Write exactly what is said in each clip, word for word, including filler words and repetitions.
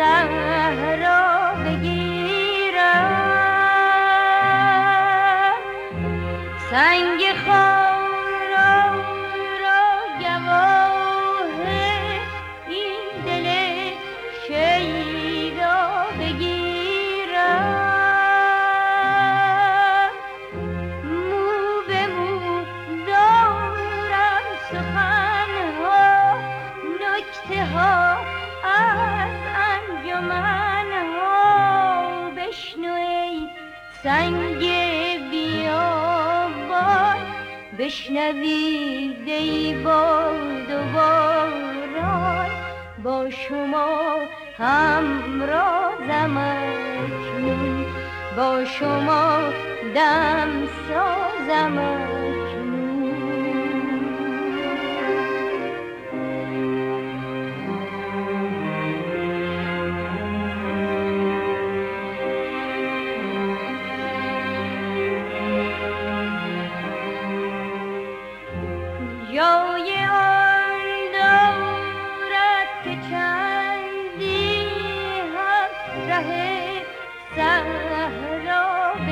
صحرا بگیرم، سنگ خارا را گواه این دل شیدا بگیرم. مو به مو دارم سخنها، نکته ها از انجمنها، بشنو ای سنگ بیابان، بشنوید ای باد و باران، با شما همرازم اکنون، با شما دم سازم اکنون. جای آن دارد که چندی هم ره صحرا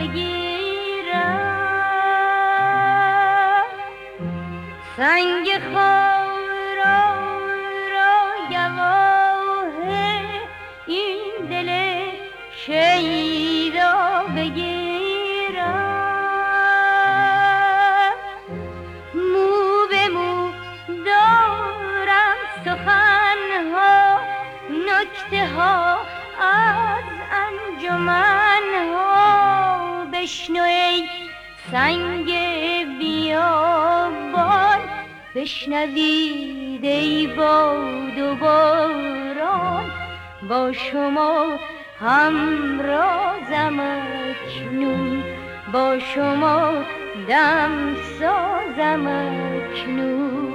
بگیرم، سنگ خارا را گواه این دل شیدا بگیرم. مو به مو دارم سخنها، نکته ها از انجمنها، بشنو ای سنگ بیابان، بشنوید ای باد و باران، با شما همرازم اکنون، با شما دم سازم اکنون.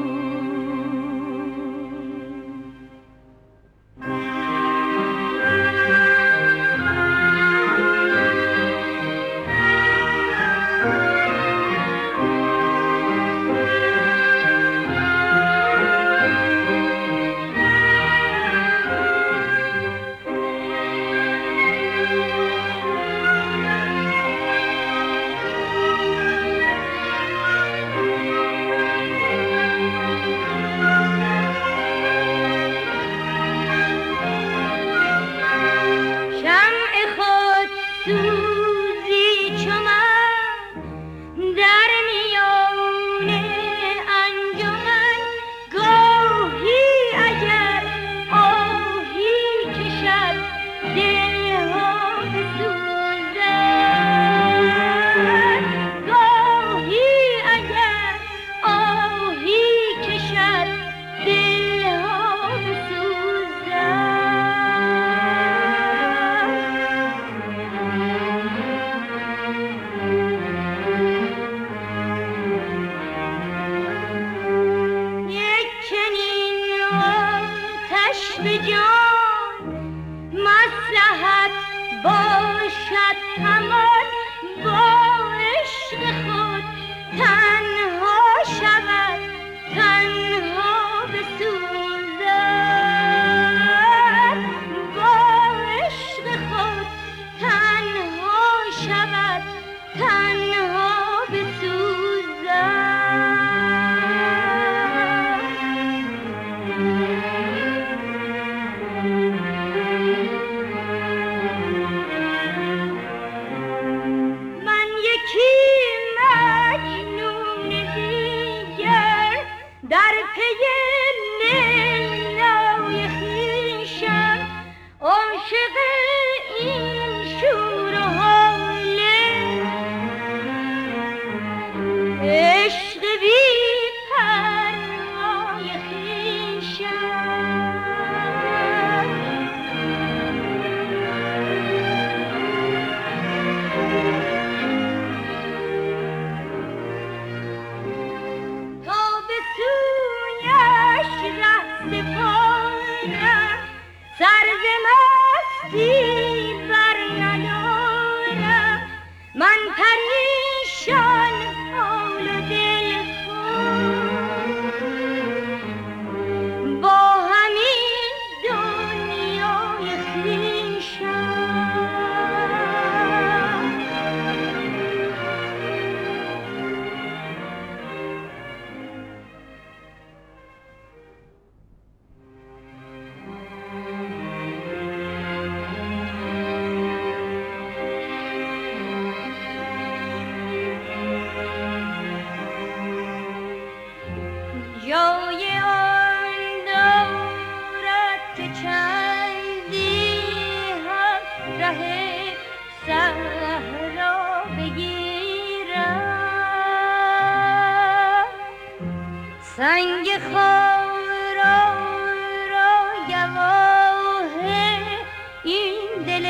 سنگ خارا را گواه این دل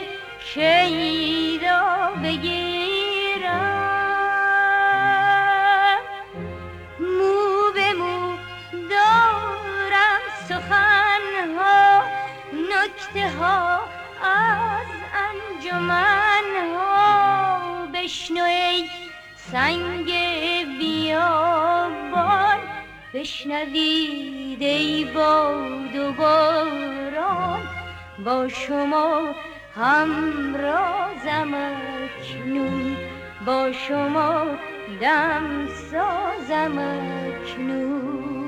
شیدا بگیرم. مو به مو دارم سخنها، نکته ها از انجمنها. بشنو ای سنگ بیابان، بشنوید ای باد و باران. با شما همرازم اکنون، با شما دم سازم اکنون.